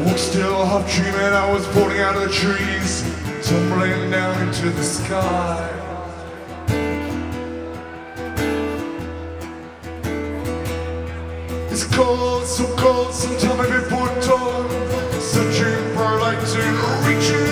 walk still, half dreaming I was falling out of the trees, tumbling down into the sky. It's cold, so cold, sometime before dawn, searching for a light to reach it.